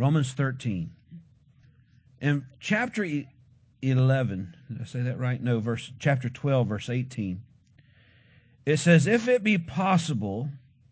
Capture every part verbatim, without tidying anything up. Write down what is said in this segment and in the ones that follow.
Romans thirteen. In chapter eleven, did I say that right? No, verse chapter twelve, verse eighteen. It says, if it be possible,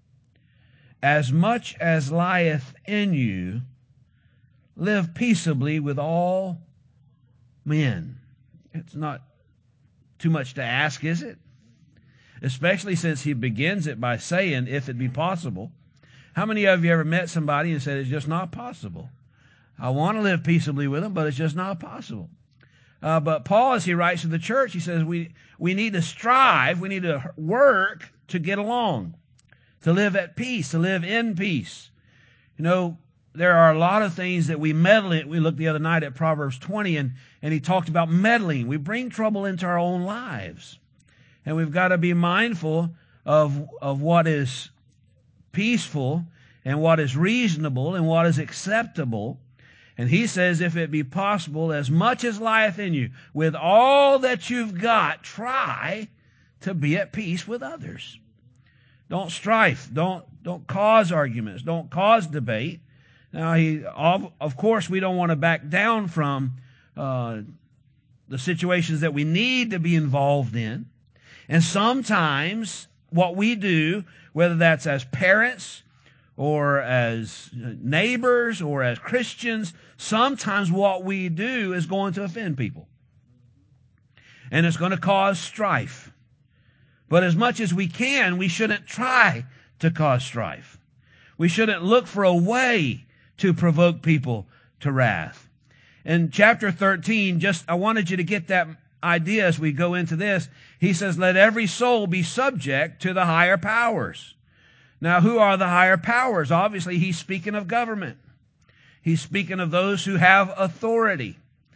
as much as lieth in you, live peaceably with all men. It's not too much to ask, is it? Especially since he begins it by saying, if it be possible. How many of you ever met somebody and said, it's just not possible? I want to live peaceably with them, but it's just not possible. Uh, but Paul, as he writes to the church, he says we, we need to strive, we need to work to get along, to live at peace, to live in peace. You know, there are a lot of things that we meddle in. We looked the other night at Proverbs twenty, and, and he talked about meddling. We bring trouble into our own lives. And we've got to be mindful of, of what is peaceful and what is reasonable and what is acceptable. And he says, if it be possible, as much as lieth in you, with all that you've got, try to be at peace with others. Don't strife. Don't, don't cause arguments. Don't cause debate. Now, he, of, of course, we don't want to back down from uh, the situations that we need to be involved in. And sometimes what we do, whether that's as parents or as neighbors or as Christians, sometimes what we do is going to offend people. And it's going to cause strife. But as much as we can, we shouldn't try to cause strife. We shouldn't look for a way to provoke people to wrath. In chapter thirteen, just I wanted you to get that idea as we go into this. He says, let every soul be subject to the higher powers. Now, who are the higher powers? Obviously, he's speaking of government. He's speaking of those who have authority.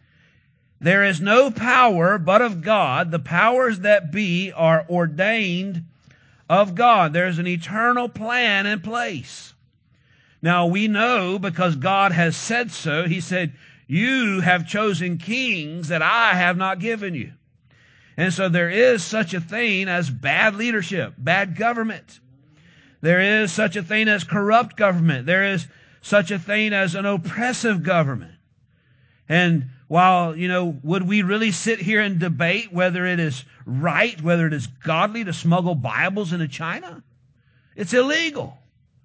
There is no power but of God. The powers that be are ordained of God. There's an eternal plan in place. Now, we know because God has said so. He said, you have chosen kings that I have not given you. And so there is such a thing as bad leadership, bad government. There is such a thing as corrupt government. There is such a thing as an oppressive government. And while, you know, would we really sit here and debate whether it is right, whether it is godly to smuggle Bibles into China? It's illegal.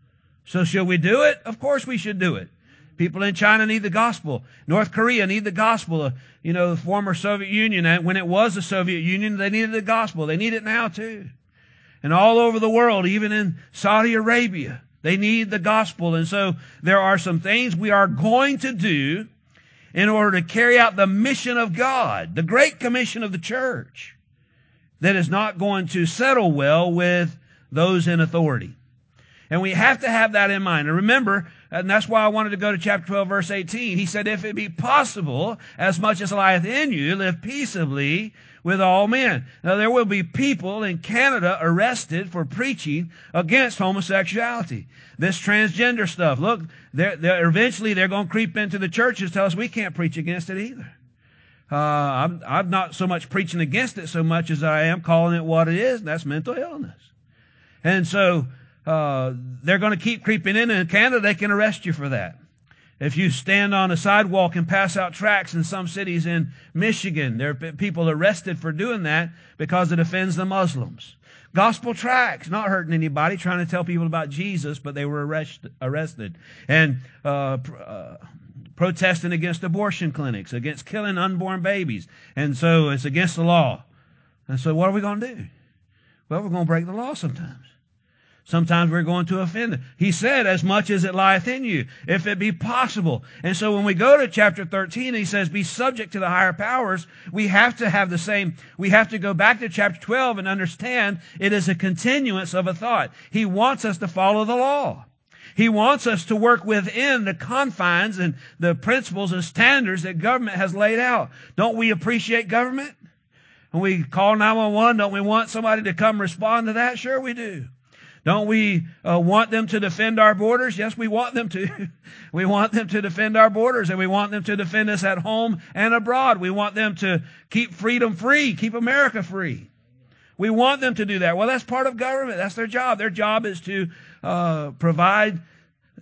So should we do it? Of course we should do it. People in China need the gospel. North Korea need the gospel. Uh, you know, the former Soviet Union, when it was the Soviet Union, they needed the gospel. They need it now too. And all over the world, even in Saudi Arabia, they need the gospel. And so there are some things we are going to do in order to carry out the mission of God, the Great Commission of the church, that is not going to settle well with those in authority. And we have to have that in mind. And remember, and that's why I wanted to go to chapter twelve, verse eighteen. He said, if it be possible, as much as lieth in you, live peaceably with all men. Now, there will be people in Canada arrested for preaching against homosexuality. This transgender stuff. Look, they're, they're, eventually they're going to creep into the churches, tell us we can't preach against it either. Uh, I'm, I'm not so much preaching against it so much as I am calling it what it is, and that's mental illness. And so, Uh, they're going to keep creeping in. In Canada, they can arrest you for that. If you stand on a sidewalk and pass out tracts in some cities in Michigan, there are people arrested for doing that because it offends the Muslims. Gospel tracts, not hurting anybody, trying to tell people about Jesus, but they were arrest, arrested. And uh, uh, protesting against abortion clinics, against killing unborn babies. And so it's against the law. And so what are we going to do? Well, we're going to break the law sometimes. Sometimes we're going to offend them. He said, as much as it lieth in you, if it be possible. And so when we go to chapter thirteen, he says, be subject to the higher powers. We have to have the same, we have to go back to chapter twelve and understand it is a continuance of a thought. He wants us to follow the law. He wants us to work within the confines and the principles and standards that government has laid out. Don't we appreciate government? When we call nine one one, don't we want somebody to come respond to that? Sure we do. Don't we uh, want them to defend our borders? Yes, we want them to. We want them to defend our borders, and we want them to defend us at home and abroad. We want them to keep freedom free, keep America free. We want them to do that. Well, that's part of government. That's their job. Their job is to uh, provide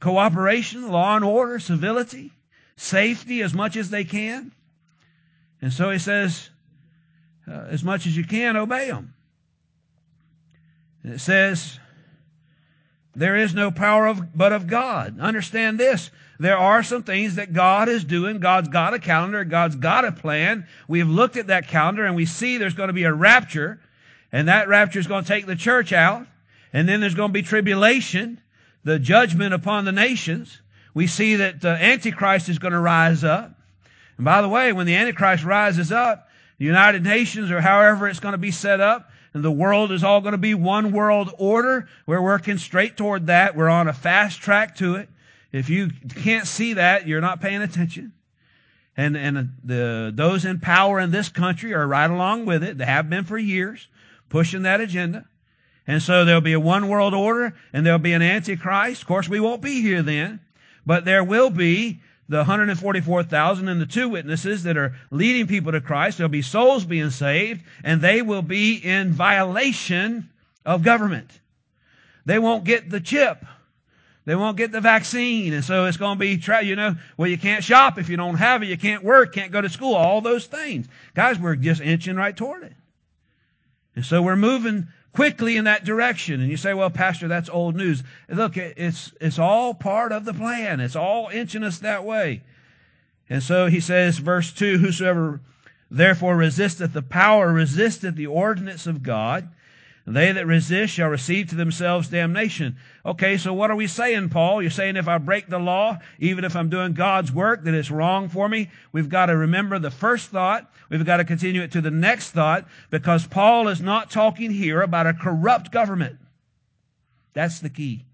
cooperation, law and order, civility, safety as much as they can. And so he says, uh, as much as you can, obey them. And it says, there is no power of, but of God. Understand this. There are some things that God is doing. God's got a calendar. God's got a plan. We have looked at that calendar and we see there's going to be a rapture. And that rapture is going to take the church out. And then there's going to be tribulation, the judgment upon the nations. We see that the Antichrist is going to rise up. And by the way, when the Antichrist rises up, the United Nations or however it's going to be set up, and the world is all going to be one world order. We're working straight toward that. We're on a fast track to it. If you can't see that, you're not paying attention. And, and the, those in power in this country are right along with it. They have been for years, pushing that agenda. And so there'll be a one world order and there'll be an Antichrist. Of course, we won't be here then, but there will be the one hundred forty-four thousand and the two witnesses that are leading people to Christ. There'll be souls being saved, and they will be in violation of government. They won't get the chip. They won't get the vaccine. And so it's going to be, you know, well, you can't shop if you don't have it. You can't work, can't go to school, all those things. Guys, we're just inching right toward it. And so we're moving quickly in that direction. And you say, well, Pastor, that's old news. Look, it's, it's all part of the plan. It's all inching us that way. And so he says, verse two, whosoever therefore resisteth the power, resisteth the ordinance of God. They that resist shall receive to themselves damnation. Okay, so what are we saying, Paul? You're saying if I break the law, even if I'm doing God's work, that it's wrong for me. We've got to remember the first thought. We've got to continue it to the next thought, because Paul is not talking here about a corrupt government. That's the key.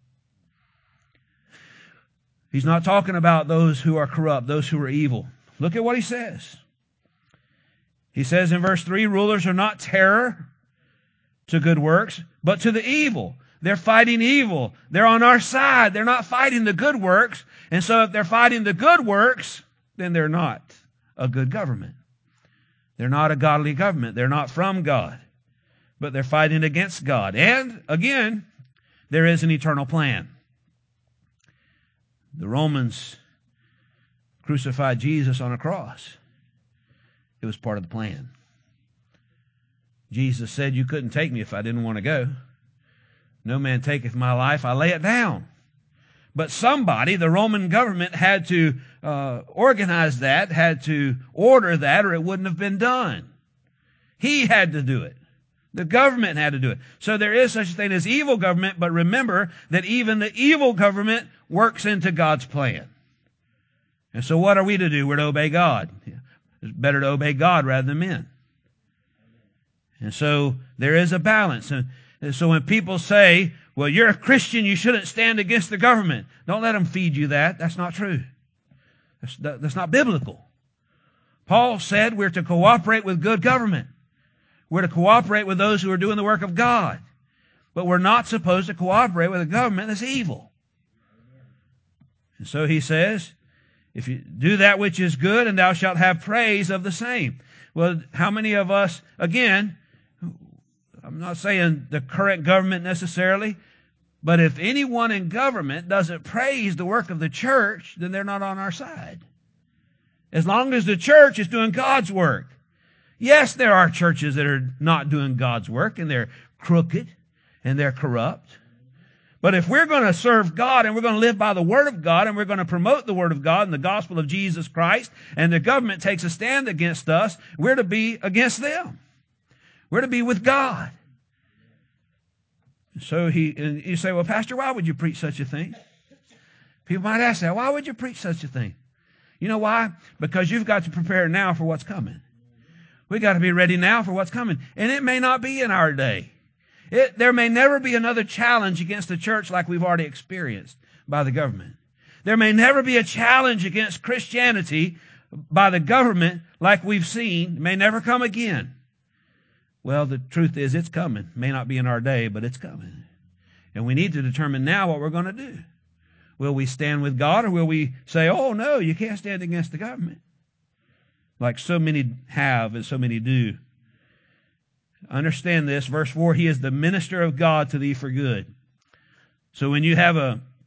He's not talking about those who are corrupt, those who are evil. Look at what he says. He says in verse three, rulers are not terror to good works, but to the evil. They're fighting evil. They're on our side. They're not fighting the good works. And so if they're fighting the good works, then they're not a good government. They're not a godly government. They're not from God, but they're fighting against God. And again, there is an eternal plan. The Romans crucified Jesus on a cross. It was part of the plan. Jesus said, you couldn't take me if I didn't want to go. No man taketh my life, I lay it down. But somebody, the Roman government, had to uh, organize that, had to order that, or it wouldn't have been done. He had to do it. The government had to do it. So there is such a thing as evil government, but remember that even the evil government works into God's plan. And so what are we to do? We're to obey God. It's better to obey God rather than men. And so there is a balance. And so when people say, well, you're a Christian, you shouldn't stand against the government, don't let them feed you that. That's not true. That's, that's not biblical. Paul said we're to cooperate with good government. We're to cooperate with those who are doing the work of God. But we're not supposed to cooperate with a government that's evil. And so he says, if you do that which is good, and thou shalt have praise of the same. Well, how many of us, again, I'm not saying the current government necessarily, but if anyone in government doesn't praise the work of the church, then they're not on our side. As long as the church is doing God's work. Yes, there are churches that are not doing God's work, and they're crooked, and they're corrupt. But if we're going to serve God, and we're going to live by the Word of God, and we're going to promote the Word of God and the gospel of Jesus Christ, and the government takes a stand against us, we're to be against them. We're to be with God. So he, and you say, well, Pastor, why would you preach such a thing? People might ask that. Why would you preach such a thing? You know why? Because you've got to prepare now for what's coming. We got to be ready now for what's coming. And it may not be in our day. It, there may never be another challenge against the church like we've already experienced by the government. There may never be a challenge against Christianity by the government like we've seen. It may never come again. Well, the truth is it's coming. It may not be in our day, but it's coming. And we need to determine now what we're going to do. Will we stand with God, or will we say, oh, no, you can't stand against the government? Like so many have and so many do. Understand this, verse four, he is the minister of God to thee for good. So when you have a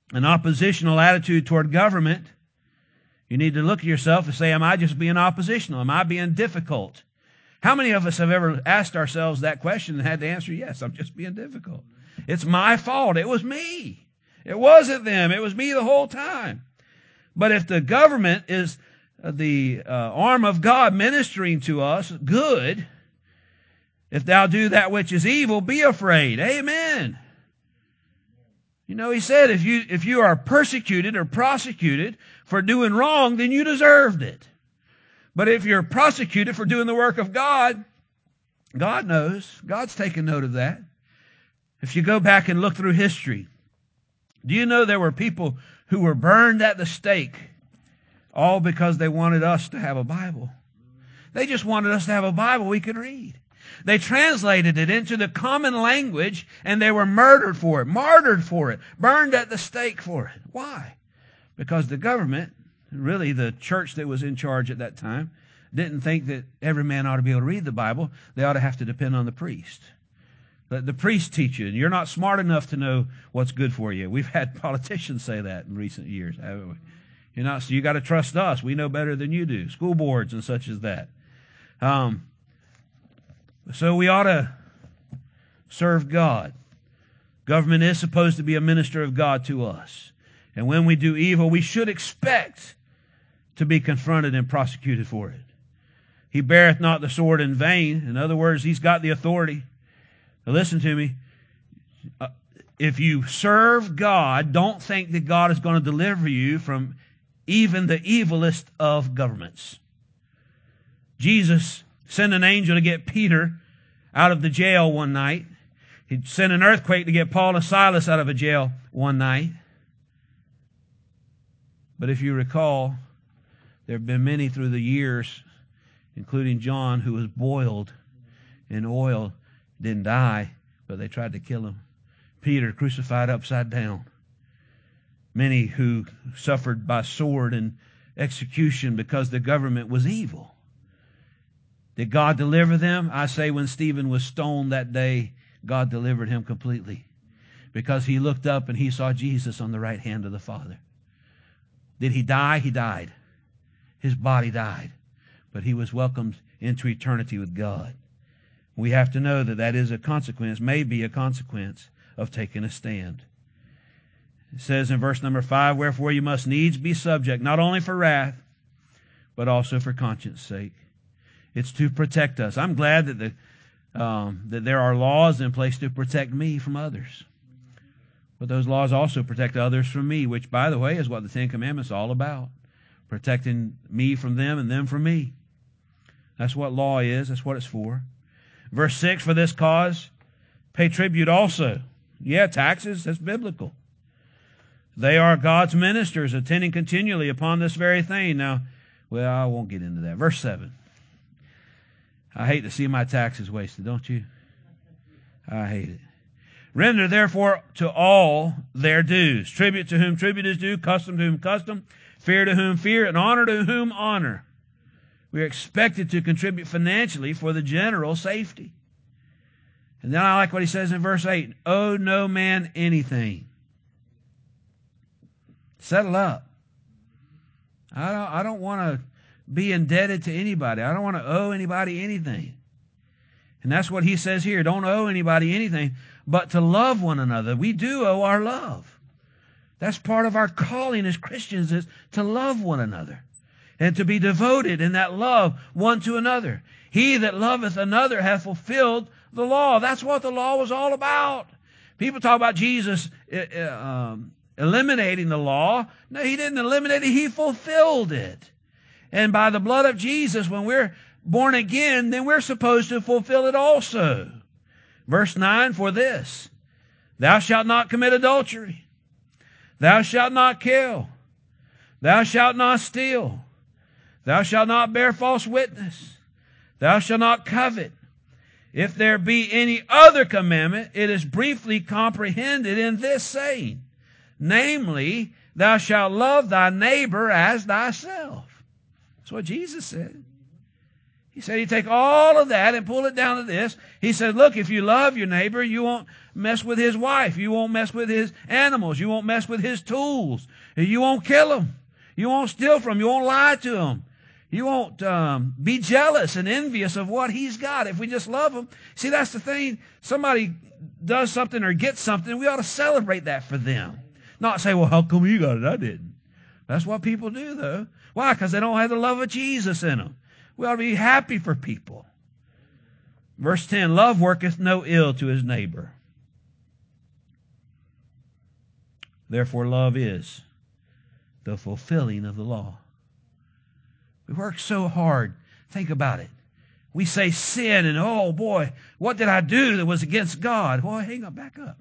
an oppositional attitude toward government, you need to look at yourself and say, am I just being oppositional? Am I being difficult? How many of us have ever asked ourselves that question and had to answer, yes, I'm just being difficult. It's my fault. It was me. It wasn't them. It was me the whole time. But if the government is the uh, arm of God ministering to us, good. If thou do that which is evil, be afraid. Amen. You know, he said, if you, if you are persecuted or prosecuted for doing wrong, then you deserved it. But if you're prosecuted for doing the work of God, God knows. God's taken note of that. If you go back and look through history, do you know there were people who were burned at the stake all because they wanted us to have a Bible? They just wanted us to have a Bible we could read. They translated it into the common language, and they were murdered for it, martyred for it, burned at the stake for it. Why? Because the government, really the church that was in charge at that time, didn't think that every man ought to be able to read the Bible. They ought to have to depend on the priest. Let the priest teach you, and you're not smart enough to know what's good for you. We've had politicians say that in recent years, haven't we? You're not, so you got to trust us. We know better than you do. School boards and such as that. Um, so we ought to serve God. Government is supposed to be a minister of God to us. And when we do evil, we should expect to be confronted and prosecuted for it. He beareth not the sword in vain. In other words, he's got the authority. Now listen to me. Uh, if you serve God, don't think that God is going to deliver you from even the evilest of governments. Jesus sent an angel to get Peter out of the jail one night. He sent an earthquake to get Paul and Silas out of a jail one night. But if you recall, there have been many through the years, including John, who was boiled in oil, didn't die, but they tried to kill him. Peter crucified upside down. Many who suffered by sword and execution because the government was evil. Did God deliver them? I say when Stephen was stoned that day, God delivered him completely, because he looked up and he saw Jesus on the right hand of the Father. Did he die? He died. His body died, but he was welcomed into eternity with God. We have to know that that is a consequence, may be a consequence of taking a stand. It says in verse number five, wherefore you must needs be subject, not only for wrath, but also for conscience sake. It's to protect us. I'm glad that the um, that there are laws in place to protect me from others. But those laws also protect others from me, which, by the way, is what the Ten Commandments are all about. Protecting me from them and them from me. That's what law is. That's what it's for. Verse six, for this cause, pay tribute also. Yeah, taxes, that's biblical. They are God's ministers, attending continually upon this very thing. Now, well, I won't get into that. Verse seven. I hate to see my taxes wasted, don't you? I hate it. Render therefore to all their dues. Tribute to whom tribute is due, custom to whom custom, fear to whom fear, and honor to whom honor. We are expected to contribute financially for the general safety. And then I like what he says in verse eight. Owe no man anything. Settle up. I don't, I don't want to be indebted to anybody. I don't want to owe anybody anything. And that's what he says here. Don't owe anybody anything, but to love one another. We do owe our love. That's part of our calling as Christians, is to love one another and to be devoted in that love one to another. He that loveth another hath fulfilled the law. That's what the law was all about. People talk about Jesus uh, um, eliminating the law. No, he didn't eliminate it. He fulfilled it. And by the blood of Jesus, when we're born again, then we're supposed to fulfill it also. Verse nine, for this, thou shalt not commit adultery. Thou shalt not kill. Thou shalt not steal. Thou shalt not bear false witness. Thou shalt not covet. If there be any other commandment, it is briefly comprehended in this saying, namely, thou shalt love thy neighbor as thyself. That's what Jesus said. He said he'd take all of that and pull it down to this. He said, look, if you love your neighbor, you won't mess with his wife. You won't mess with his animals. You won't mess with his tools. You won't kill them. You won't steal from him. You won't lie to him. You won't um, be jealous and envious of what he's got if we just love him. See, that's the thing. Somebody does something or gets something, we ought to celebrate that for them. Not say, well, how come you got it? I didn't. That's what people do, though. Why? Because they don't have the love of Jesus in them. We ought to be happy for people. Verse ten, love worketh no ill to his neighbor. Therefore, love is the fulfilling of the law. We work so hard. Think about it. We say sin and, oh boy, what did I do that was against God? Well, hang on, back up.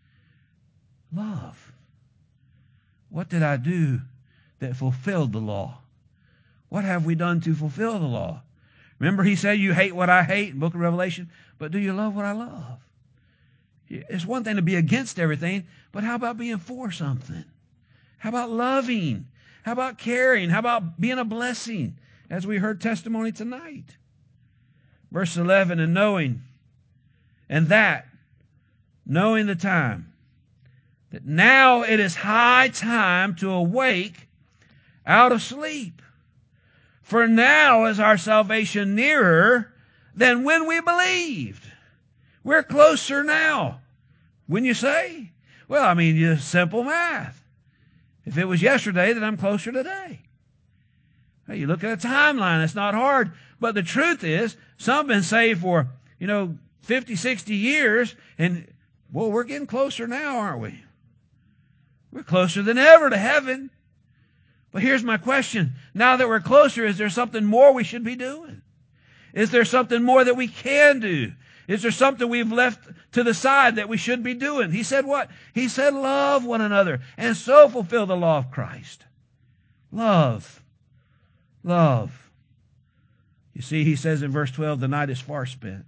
Love. What did I do that fulfilled the law? What have we done to fulfill the law? Remember he said, you hate what I hate in the book of Revelation, but do you love what I love? It's one thing to be against everything, but how about being for something? How about loving? How about caring? How about being a blessing? As we heard testimony tonight. Verse eleven, and knowing, and that, knowing the time, that now it is high time to awake out of sleep. For now is our salvation nearer than when we believed. We're closer now. When you say, well, I mean, just simple math. If it was yesterday, then I'm closer today. Well, you look at a timeline, it's not hard. But the truth is, some have been saved for, you know, fifty, sixty years, and, well, we're getting closer now, aren't we? We're closer than ever to heaven. But here's my question. Now that we're closer, is there something more we should be doing? Is there something more that we can do? Is there something we've left to the side that we should be doing? He said what? He said love one another and so fulfill the law of Christ. Love. Love. You see, he says in verse twelve, the night is far spent.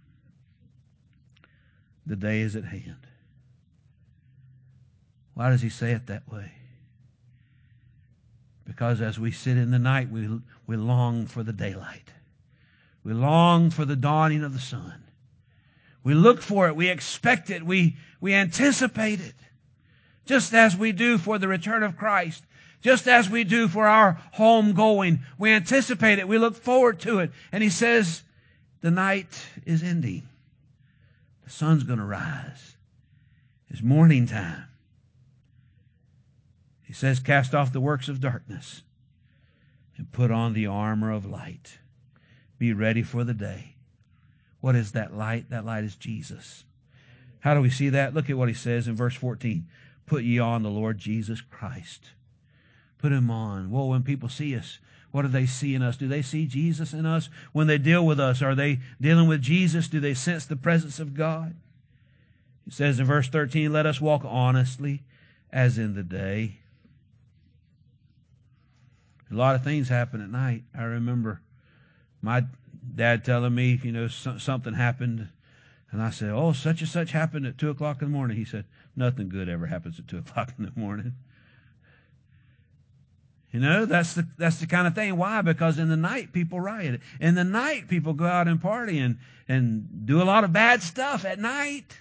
The day is at hand. Why does he say it that way? Because as we sit in the night, we, we long for the daylight. We long for the dawning of the sun. We look for it. We expect it. We, we anticipate it. Just as we do for the return of Christ. Just as we do for our home going. We anticipate it. We look forward to it. And he says, the night is ending. The sun's going to rise. It's morning time. He says, cast off the works of darkness and put on the armor of light. Be ready for the day. What is that light? That light is Jesus. How do we see that? Look at what he says in verse fourteen. Put ye on the Lord Jesus Christ. Put him on. Well, when people see us, what do they see in us? Do they see Jesus in us? When they deal with us, are they dealing with Jesus? Do they sense the presence of God? He says in verse thirteen, let us walk honestly as in the day. A lot of things happen at night. I remember my dad telling me, you know, so, something happened. And I said, oh, such and such happened at two o'clock in the morning. He said, nothing good ever happens at two o'clock in the morning. You know, that's the, that's the kind of thing. Why? Because in the night, people riot. In the night, people go out and party and, and do a lot of bad stuff at night.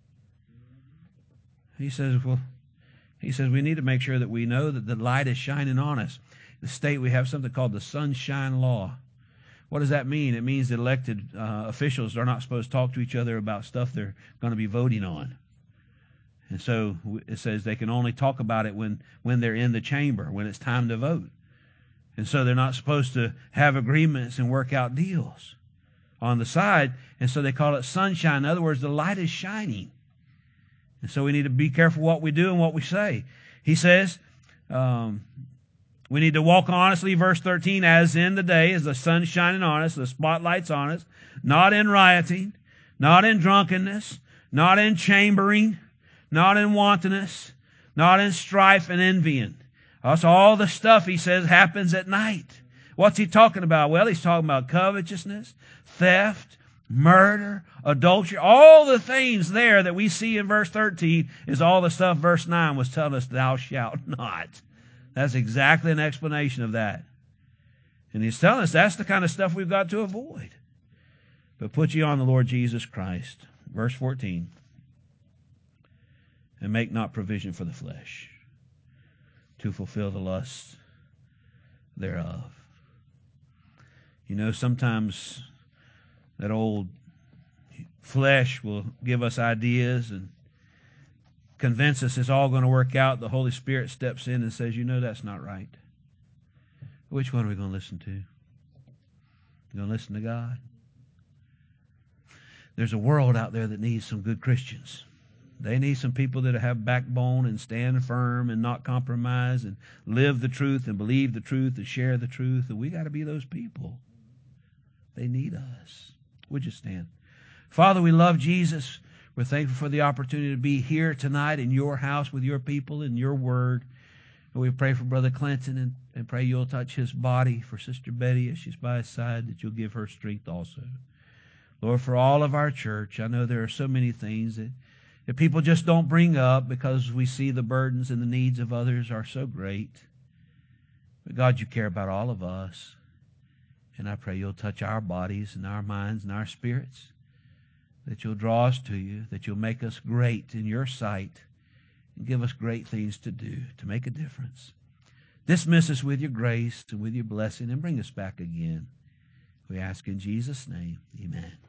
He says, well, he says, we need to make sure that we know that the light is shining on us. The state, we have something called the Sunshine Law. What does that mean? It means that elected uh, officials are not supposed to talk to each other about stuff they're going to be voting on. And so it says they can only talk about it when, when they're in the chamber, when it's time to vote. And so they're not supposed to have agreements and work out deals on the side. And so they call it sunshine. In other words, the light is shining. And so we need to be careful what we do and what we say. He says, um, we need to walk honestly, verse thirteen, as in the day, as the sun shining on us, the spotlight's on us, not in rioting, not in drunkenness, not in chambering, not in wantonness, not in strife and envying. That's all the stuff, he says, happens at night. What's he talking about? Well, he's talking about covetousness, theft, murder, adultery. All the things there that we see in verse thirteen is all the stuff verse nine was telling us, thou shalt not. That's exactly an explanation of that. And he's telling us that's the kind of stuff we've got to avoid. But put ye on the Lord Jesus Christ. Verse fourteen. and make not provision for the flesh to fulfill the lusts thereof. You know, sometimes that old flesh will give us ideas and convince us it's all going to work out. The Holy Spirit steps in and says, you know, that's not right. Which one are we going to listen to? You going to listen to God? There's a world out there that needs some good Christians. They need some people that have backbone and stand firm and not compromise and live the truth and believe the truth and share the truth. And we got to be those people. They need us. Would you stand? Father, we love Jesus. We're thankful for the opportunity to be here tonight in your house with your people and your word. And we pray for Brother Clinton and, and pray you'll touch his body, for Sister Betty as she's by his side, that you'll give her strength also. Lord, for all of our church, I know there are so many things that, that people just don't bring up because we see the burdens and the needs of others are so great. But God, you care about all of us. And I pray you'll touch our bodies and our minds and our spirits, that you'll draw us to you, that you'll make us great in your sight and give us great things to do to make a difference. Dismiss us with your grace and with your blessing and bring us back again. We ask in Jesus' name, amen.